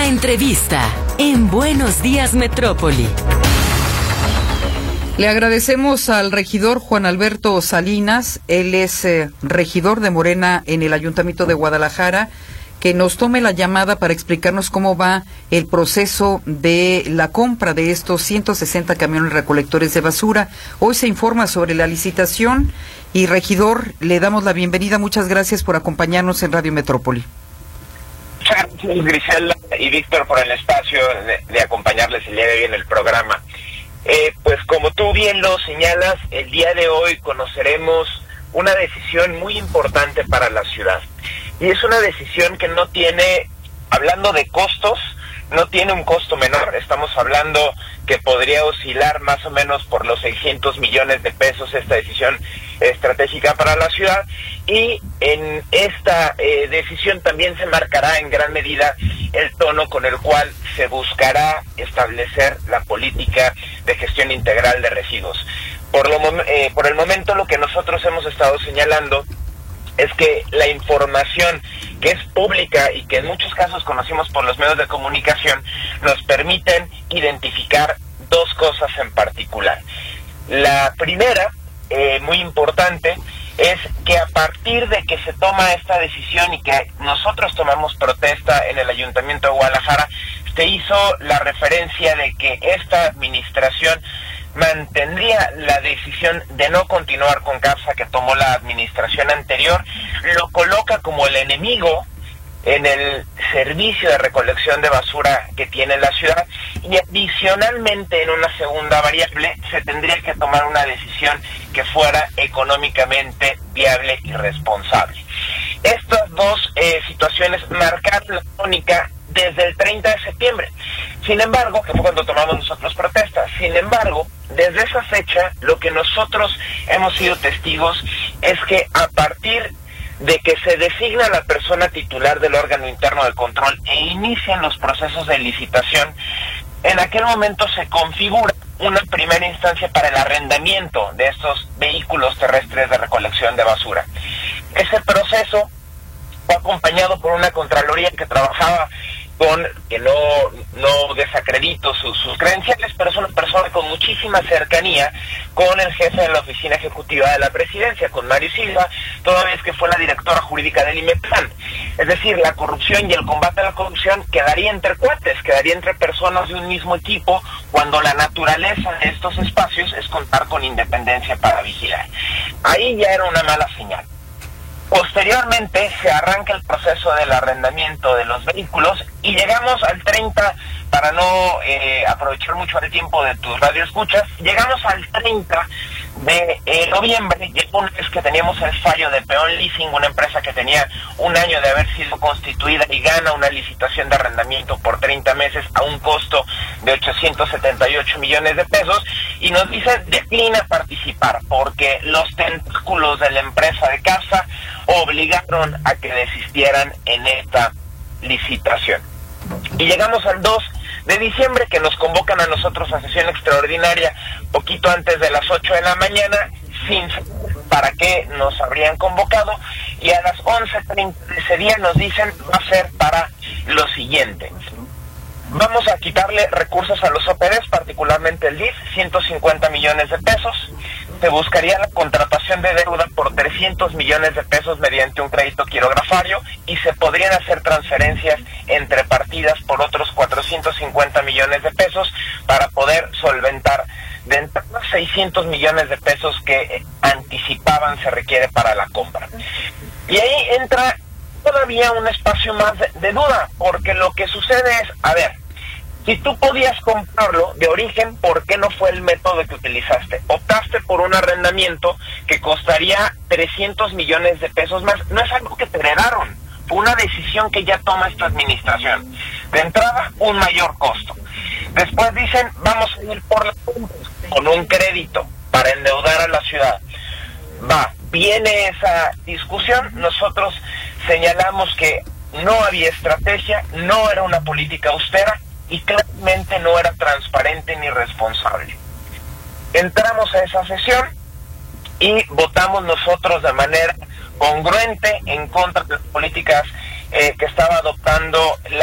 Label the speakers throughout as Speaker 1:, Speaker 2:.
Speaker 1: entrevista en Buenos Días Metrópoli.
Speaker 2: Le agradecemos al regidor Juan Alberto Salinas, él es regidor de Morena en el Ayuntamiento de Guadalajara, que nos tome la llamada para explicarnos cómo va el proceso de la compra de estos 160 camiones recolectores de basura. Hoy se informa sobre la licitación y, regidor, le damos la bienvenida. Muchas gracias por acompañarnos en Radio Metrópoli.
Speaker 3: Muchas gracias, Griselda y Víctor, por el espacio de acompañarles el día de hoy en el programa. Pues como tú bien lo señalas, el día de hoy conoceremos una decisión muy importante para la ciudad. Y es una decisión que no tiene, hablando de costos, no tiene un costo menor. Estamos hablando que podría oscilar más o menos por los 600 millones de pesos esta decisión estratégica para la ciudad. Y en esta decisión también se marcará en gran medida el tono con el cual se buscará establecer la política de gestión integral de residuos. Por el momento, lo que nosotros hemos estado señalando es que la información que es pública y que en muchos casos conocimos por los medios de comunicación nos permiten identificar dos cosas en particular. La primera, muy importante, es que a partir de que se toma esta decisión y que nosotros tomamos protesta en el Ayuntamiento de Guadalajara, se hizo la referencia de que esta administración mantendría la decisión de no continuar con CAPSA que tomó la administración anterior, lo coloca como el enemigo en el servicio de recolección de basura que tiene la ciudad, y adicionalmente en una segunda variable se tendría que tomar una decisión que fuera económicamente viable y responsable. Estas dos situaciones marcaron la tónica desde el 30 de septiembre. Sin embargo, que fue cuando tomamos nosotros protestas, sin embargo, desde esa fecha, lo que nosotros hemos sido testigos es que a partir de que se designa la persona titular del órgano interno de control e inician los procesos de licitación, en aquel momento se configura una primera instancia para el arrendamiento de estos vehículos terrestres de recolección de basura. Ese proceso fue acompañado por una Contraloría que trabajaba con, que no desacredito sus credenciales, pero es una persona con muchísima cercanía con el jefe de la Oficina Ejecutiva de la Presidencia, con Mario Silva, toda vez que fue la directora jurídica del IMEPLAN. Es decir, la corrupción y el combate a la corrupción quedaría entre cuates, quedaría entre personas de un mismo equipo, cuando la naturaleza de estos espacios es contar con independencia para vigilar. Ahí ya era una mala señal. Posteriormente se arranca el proceso del arrendamiento de los vehículos y llegamos al 30, para no aprovechar mucho el tiempo de tus radioescuchas, llegamos al 30 de noviembre, y una vez que teníamos el fallo de Peón Leasing, una empresa que tenía un año de haber sido constituida y gana una licitación de arrendamiento por 30 meses a un costo de 878 millones de pesos, y nos dice declina participar porque los tentáculos de la empresa de CAPSA obligaron a que desistieran en esta licitación. Y llegamos al 2 de diciembre, que nos convocan a nosotros a sesión extraordinaria poquito antes de las 8 de la mañana, sin saber para qué nos habrían convocado, y a las 11:30 de ese día nos dicen va a ser para lo siguiente: vamos a quitarle recursos a los OPDs, particularmente el DIF, 150 millones de pesos. Se buscaría la contratación de deuda por 300 millones de pesos mediante un crédito quirografario, y se podrían hacer transferencias entre partidas por otros 450 millones de pesos para poder solventar de entrada 600 millones de pesos que anticipaban se requiere para la compra. Y ahí entra todavía un espacio más de duda, porque lo que sucede es, a ver, si tú podías comprarlo de origen, ¿por qué no fue el método que utilizaste? Optaste por un arrendamiento que costaría 300 millones de pesos más. No es algo que te heredaron, fue una decisión que ya toma esta administración. De entrada, un mayor costo. Después dicen, vamos a ir por la compra con un crédito para endeudar a la ciudad. Viene esa discusión, nosotros señalamos que no había estrategia, no era una política austera, y claramente no era transparente ni responsable. Entramos a esa sesión y votamos nosotros de manera congruente en contra de las políticas que estaba adoptando la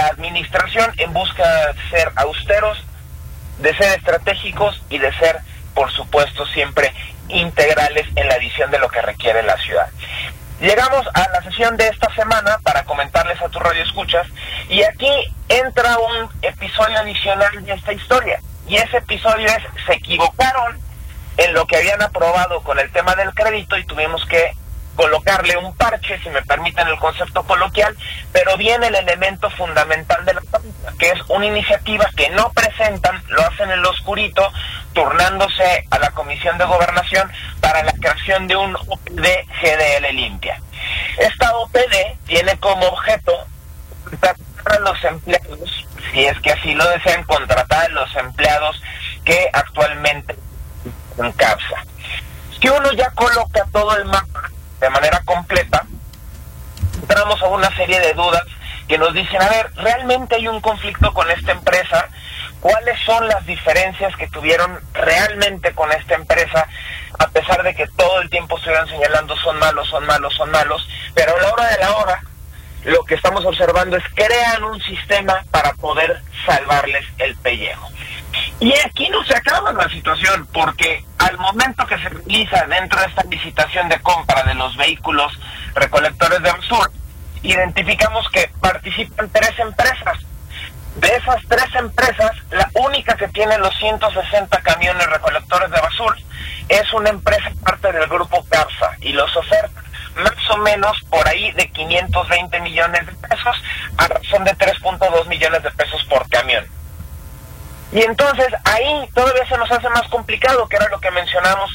Speaker 3: la administración en busca de ser austeros, de ser estratégicos y de ser, por supuesto, siempre integrales en la visión de lo que requiere la ciudad. Llegamos a la sesión de esta semana para comentarles a tu radio escuchas, y aquí entra un episodio adicional de esta historia, y ese episodio es: se equivocaron en lo que habían aprobado con el tema del crédito y tuvimos que colocarle un parche, si me permiten el concepto coloquial, pero viene el elemento fundamental de la práctica, que es una iniciativa que no presentan, lo hacen en lo oscurito, turnándose a la Comisión de Gobernación para la creación de un OPD GDL Limpia. Esta OPD tiene como objeto contratar a los empleados, si es que así lo desean, contratar a los empleados que actualmente en CAPSA. Si uno ya coloca todo el mapa de manera completa, entramos a una serie de dudas que nos dicen: a ver, ¿realmente hay un conflicto con esta empresa? ¿Cuáles son las diferencias que tuvieron realmente con esta empresa? A pesar de que todo el tiempo estuvieran señalando son malos, pero a la hora de la hora, lo que estamos observando es que crean un sistema para poder salvarles el pellejo. Y aquí no se acaba la situación, porque al momento que se realiza dentro de esta licitación de compra de los vehículos recolectores de basura, identificamos que participan 3 empresas. De esas 3 empresas, la única que tiene los 160 camiones recolectores de basura es una empresa parte del grupo CAPSA, y los oferta más o menos por ahí de 520 millones de pesos a razón de 3.2 millones de pesos por camión. Y entonces ahí todavía se nos hace más complicado, que era lo que mencionamos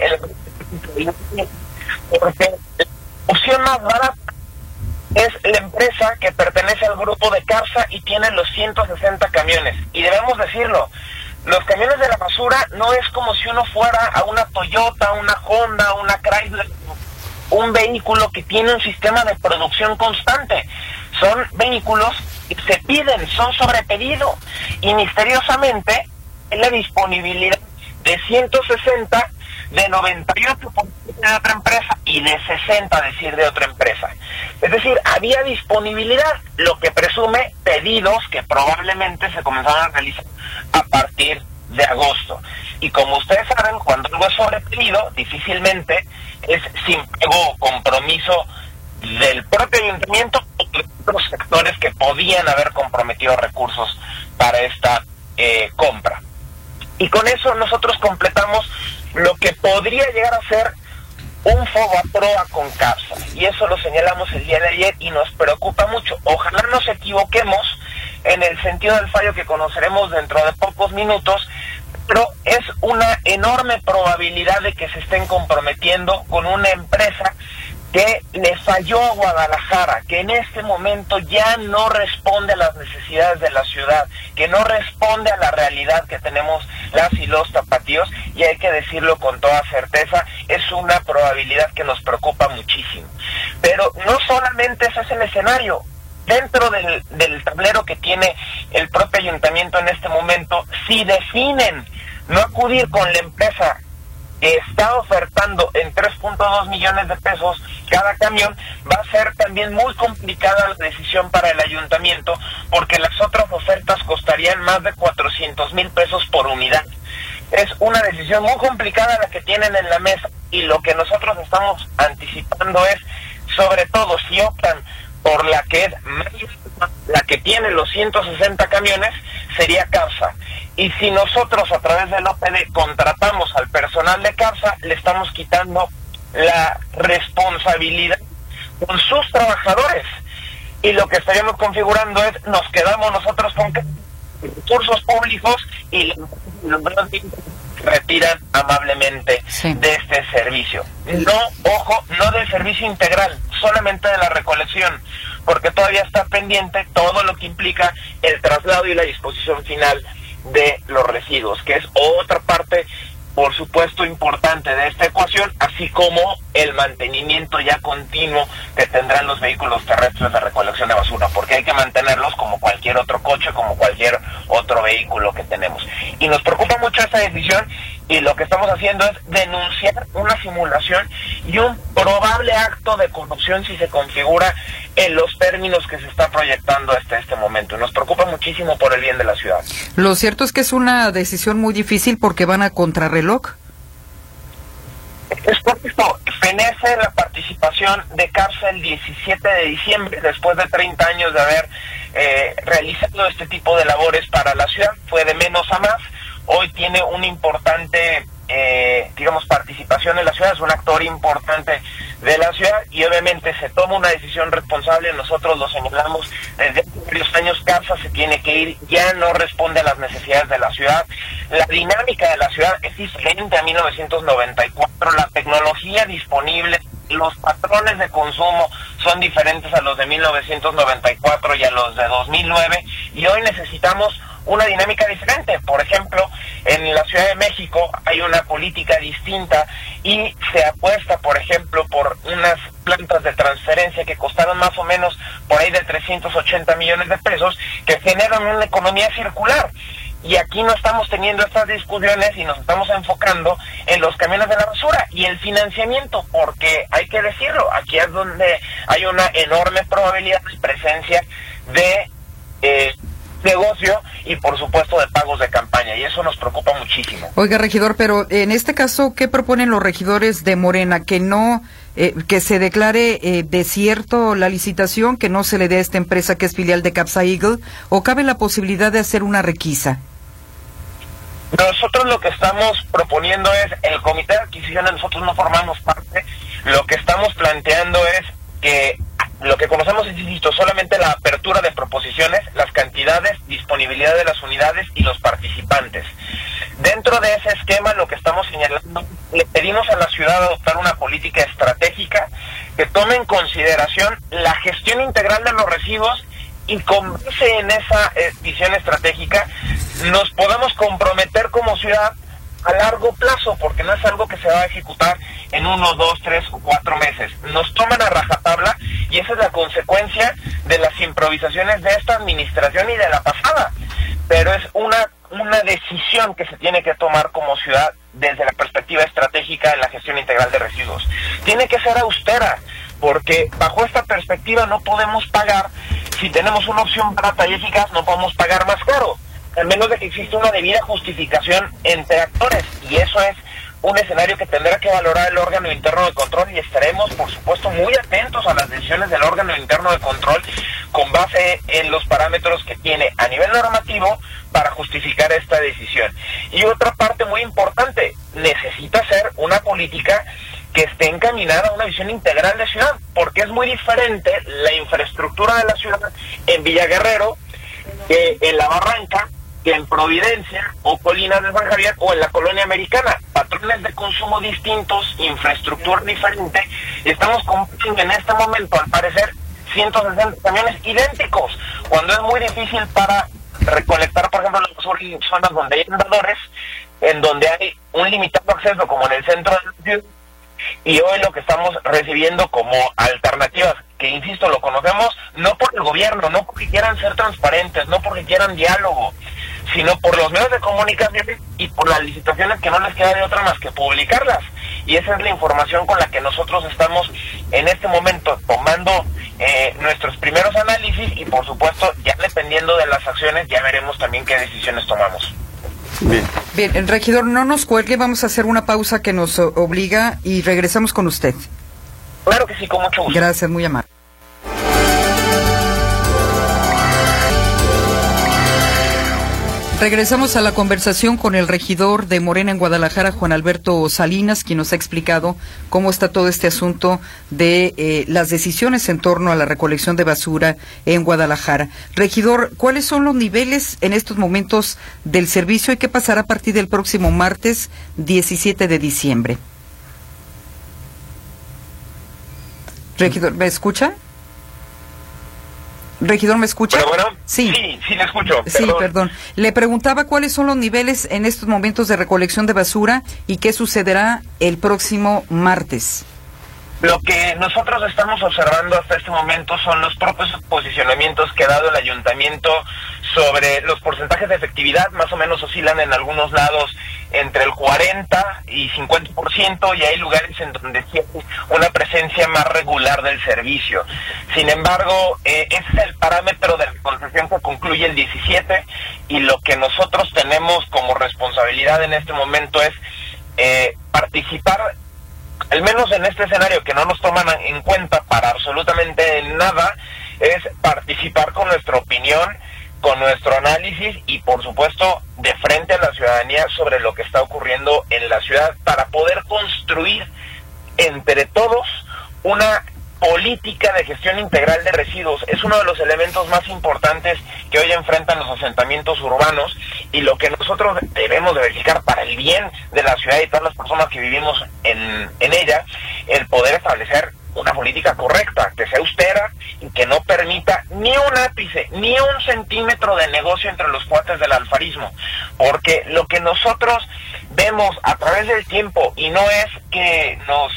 Speaker 3: porque la opción más barata es la empresa que pertenece al grupo de CAPSA y tiene los 160 camiones. Y debemos decirlo, los camiones de la basura no es como si uno fuera a una Toyota, una Honda, una Chrysler, un vehículo que tiene un sistema de producción constante. Son vehículos que se piden, son sobre pedido, y misteriosamente es la disponibilidad de 160, de 98 de otra empresa y de 60 de otra empresa. Es decir, había disponibilidad, lo que presume pedidos que probablemente se comenzaron a realizar a partir de agosto. Y como ustedes saben, cuando algo es sobre pedido, difícilmente es sin pago o compromiso del propio ayuntamiento o de otros sectores que podían haber comprometido recursos para esta compra. Y con eso nosotros completamos lo que podría llegar a ser un FOBAPROA con CAPSA, y eso lo señalamos el día de ayer y nos preocupa mucho. Ojalá nos equivoquemos en el sentido del fallo que conoceremos dentro de pocos minutos, pero es una enorme probabilidad de que se estén comprometiendo con una empresa que le falló a Guadalajara, que en este momento ya no responde a las necesidades de la ciudad, que no responde a la realidad que tenemos las y los tapatíos, y hay que decirlo con toda certeza, es una probabilidad que nos preocupa muchísimo. Pero no solamente ese es el escenario. Dentro del tablero que tiene el propio ayuntamiento en este momento, si deciden no acudir con la empresa que está ofertando en 3.2 millones de pesos cada camión, va a ser también muy complicada la decisión para el ayuntamiento, porque las otras ofertas costarían más de 400,000 pesos por unidad. Es una decisión muy complicada la que tienen en la mesa, y lo que nosotros estamos anticipando es, sobre todo si optan por la que es la que tiene los 160 camiones, sería CAPSA. Y si nosotros a través del OPD contratamos al personal de CAPSA, le estamos quitando la responsabilidad con sus trabajadores. Y lo que estaríamos configurando es, nos quedamos nosotros con recursos públicos y los retiran amablemente de este servicio. No del servicio integral, solamente de la recolección, porque todavía está pendiente todo lo que implica el traslado y la disposición final de los residuos, que es otra parte, por supuesto, importante de esta ecuación, así como el mantenimiento ya continuo que tendrán los vehículos terrestres de recolección de basura, porque hay que mantenerlos como cualquier otro coche, como cualquier otro vehículo que tenemos. Y nos preocupa mucho esta decisión, y lo que estamos haciendo es denunciar una simulación y un probable acto de corrupción si se configura en los términos que se está proyectando hasta este momento. Nos preocupa muchísimo por el bien de la ciudad.
Speaker 2: Lo cierto es que es una decisión muy difícil porque van a contrarreloj.
Speaker 3: Es correcto. Fenece la participación de CAPSA el 17 de diciembre, después de 30 años de haber realizado este tipo de labores para la ciudad. Fue de menos a más. Hoy tiene una importante, participación en la ciudad, es un actor importante de la ciudad y obviamente se toma una decisión responsable. Nosotros lo señalamos desde varios años. CAPSA se tiene que ir, ya no responde a las necesidades de la ciudad. La dinámica de la ciudad es diferente a 1994, la tecnología disponible, los patrones de consumo son diferentes a los de 1994 y a los de 2009, y hoy necesitamos una dinámica diferente. Por ejemplo, en la Ciudad de México hay una política distinta y se apuesta, por ejemplo, por unas plantas de transferencia que costaron más o menos por ahí de 380 millones de pesos, que generan una economía circular. Y aquí no estamos teniendo estas discusiones y nos estamos enfocando en los camiones de la basura y el financiamiento, porque hay que decirlo, aquí es donde hay una enorme probabilidad de presencia de negocio y por supuesto de pagos de campaña, y eso nos preocupa muchísimo.
Speaker 2: Oiga, regidor, pero en este caso, ¿qué proponen los regidores de Morena? Que no, que se declare desierto la licitación, que no se le dé a esta empresa que es filial de CAPSA Eagle, o cabe la posibilidad de hacer una requisa.
Speaker 3: Nosotros lo que estamos proponiendo es, el comité de adquisiciones, nosotros no formamos parte, lo que estamos planteando es que lo que conocemos es, insisto, solamente la apertura de proposiciones, las cantidades, disponibilidad de las unidades y los participantes. Dentro de ese esquema, lo que estamos señalando, le pedimos a la ciudad adoptar una política estratégica que tome en consideración la gestión integral de los residuos y con base en esa visión estratégica nos podamos comprometer como ciudad a largo plazo, porque no es algo que se va a ejecutar en 1, 2, 3 o 4 meses. Nos toman a rajatabla y esa es la consecuencia de las improvisaciones de esta administración y de la pasada. Pero es una decisión que se tiene que tomar como ciudad desde la perspectiva estratégica de la gestión integral de residuos. Tiene que ser austera, porque bajo esta perspectiva no podemos pagar, si tenemos una opción barata y eficaz, no podemos pagar más caro, a menos de que exista una debida justificación entre actores, y eso es un escenario que tendrá que valorar el órgano interno de control, y estaremos, por supuesto, muy atentos a las decisiones del órgano interno de control con base en los parámetros que tiene a nivel normativo para justificar esta decisión. Y otra parte muy importante, necesita ser una política que esté encaminada a una visión integral de ciudad, porque es muy diferente la infraestructura de la ciudad en Villaguerrero que en La Barranca, que en Providencia o Colinas de San Javier o en la Colonia Americana. Patrones de consumo distintos, infraestructura diferente, y estamos comprando en este momento, al parecer, 160 camiones idénticos, cuando es muy difícil para recolectar, por ejemplo, en zonas donde hay andadores, en donde hay un limitado acceso, como en el centro de la ciudad. Y hoy lo que estamos recibiendo como alternativas, que insisto, lo conocemos no por el gobierno, no porque quieran ser transparentes, no porque quieran diálogo, sino por los medios de comunicación y por las licitaciones que no les queda de otra más que publicarlas. Y esa es la información con la que nosotros estamos en este momento tomando nuestros primeros análisis, y por supuesto ya dependiendo de las acciones ya veremos también qué decisiones tomamos.
Speaker 2: Bien, el regidor, no nos cuelgue, vamos a hacer una pausa que nos obliga y regresamos con usted.
Speaker 3: Claro que sí, con mucho gusto.
Speaker 2: Gracias, muy amable. Regresamos a la conversación con el regidor de Morena en Guadalajara, Juan Alberto Salinas, quien nos ha explicado cómo está todo este asunto de las decisiones en torno a la recolección de basura en Guadalajara. Regidor, ¿cuáles son los niveles en estos momentos del servicio y qué pasará a partir del próximo martes 17 de diciembre? Regidor, ¿me escucha? Regidor, ¿me escucha?
Speaker 3: Bueno,
Speaker 2: sí,
Speaker 3: le escucho.
Speaker 2: Sí, perdón. Le preguntaba cuáles son los niveles en estos momentos de recolección de basura y qué sucederá el próximo martes.
Speaker 3: Lo que nosotros estamos observando hasta este momento son los propios posicionamientos que ha dado el ayuntamiento sobre los porcentajes de efectividad. Más o menos oscilan en algunos lados entre el 40 y 50%, y hay lugares en donde sí hay una presencia más regular del servicio. Sin embargo, ese es el parámetro de la concesión que concluye el 17, y lo que nosotros tenemos como responsabilidad en este momento es participar, al menos en este escenario que no nos toman en cuenta para absolutamente nada, es participar con nuestra opinión, con nuestro análisis y por supuesto de frente a la ciudadanía sobre lo que está ocurriendo en la ciudad, para poder construir entre todos una política de gestión integral de residuos. Es uno de los elementos más importantes que hoy enfrentan los asentamientos urbanos, y lo que nosotros debemos de verificar para el bien de la ciudad y todas las personas que vivimos en ella, el poder establecer una política correcta, que sea austera y que no permita ni un ápice, ni un centímetro de negocio entre los cuates del alfarismo, porque lo que nosotros vemos a través del tiempo, y no es que nos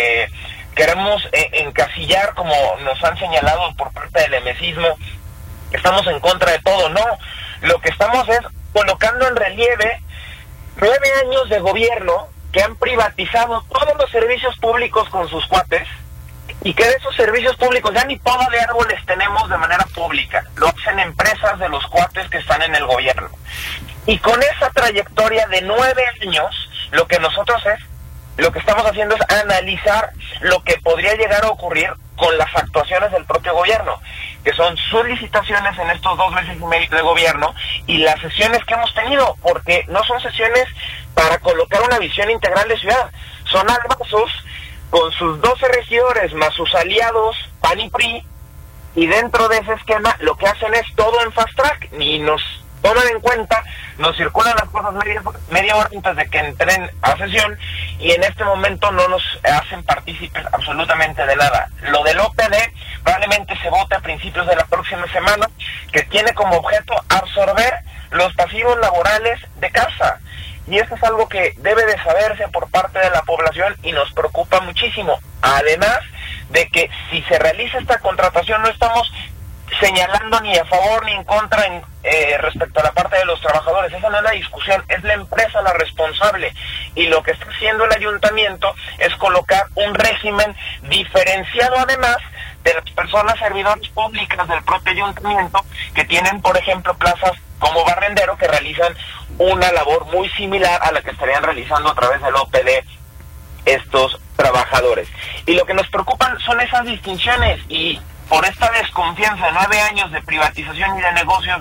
Speaker 3: queremos encasillar como nos han señalado por parte del emesismo, que estamos en contra de todo, no, lo que estamos es colocando en relieve 9 años de gobierno que han privatizado todos los servicios públicos con sus cuates, y que de esos servicios públicos ya ni poda de árboles tenemos de manera pública, lo hacen empresas de los cuates que están en el gobierno. Y con esa trayectoria de 9 años, lo que estamos haciendo es analizar lo que podría llegar a ocurrir con las actuaciones del propio gobierno, que son sus licitaciones en estos 2 meses y medio de gobierno y las sesiones que hemos tenido, porque no son sesiones para colocar una visión integral de ciudad, son albazos con sus 12 regidores más sus aliados PAN y PRI, y dentro de ese esquema lo que hacen es todo en fast track, ni nos toman en cuenta, nos circulan las cosas media hora antes de que entren a sesión, y en este momento no nos hacen partícipes absolutamente de nada. Lo del OPD probablemente se vote a principios de la próxima semana, que tiene como objeto absorber los pasivos laborales de casa. Y esto es algo que debe de saberse por parte de la población y nos preocupa muchísimo. Además de que si se realiza esta contratación no estamos señalando ni a favor ni en contra respecto a la parte de los trabajadores. Esa no es la discusión, es la empresa la responsable. Y lo que está haciendo el ayuntamiento es colocar un régimen diferenciado, además de las personas servidoras públicas del propio ayuntamiento que tienen, por ejemplo, plazas como barrendero, que realizan una labor muy similar a la que estarían realizando a través del OPD estos trabajadores. Y lo que nos preocupan son esas distinciones, y por esta desconfianza de 9 años de privatización y de negocios,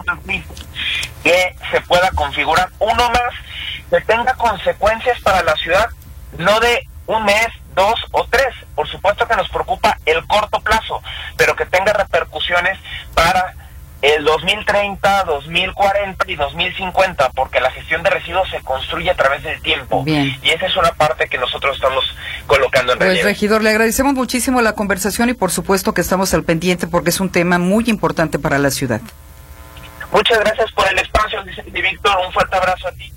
Speaker 3: que se pueda configurar uno más que tenga consecuencias para la ciudad, no de un mes, 2 o 3. Por supuesto que nos preocupa el corto plazo, pero que tenga repercusiones para el 2030, 2040 y 2050, porque la gestión de residuos se construye a través del tiempo.
Speaker 2: Bien.
Speaker 3: Y esa es una parte que nosotros estamos colocando en relieve.
Speaker 2: Pues, regidor, le agradecemos muchísimo la conversación y por supuesto que estamos al pendiente porque es un tema muy importante para la ciudad.
Speaker 3: Muchas gracias por el espacio, Vicente y Víctor. Un fuerte abrazo a ti.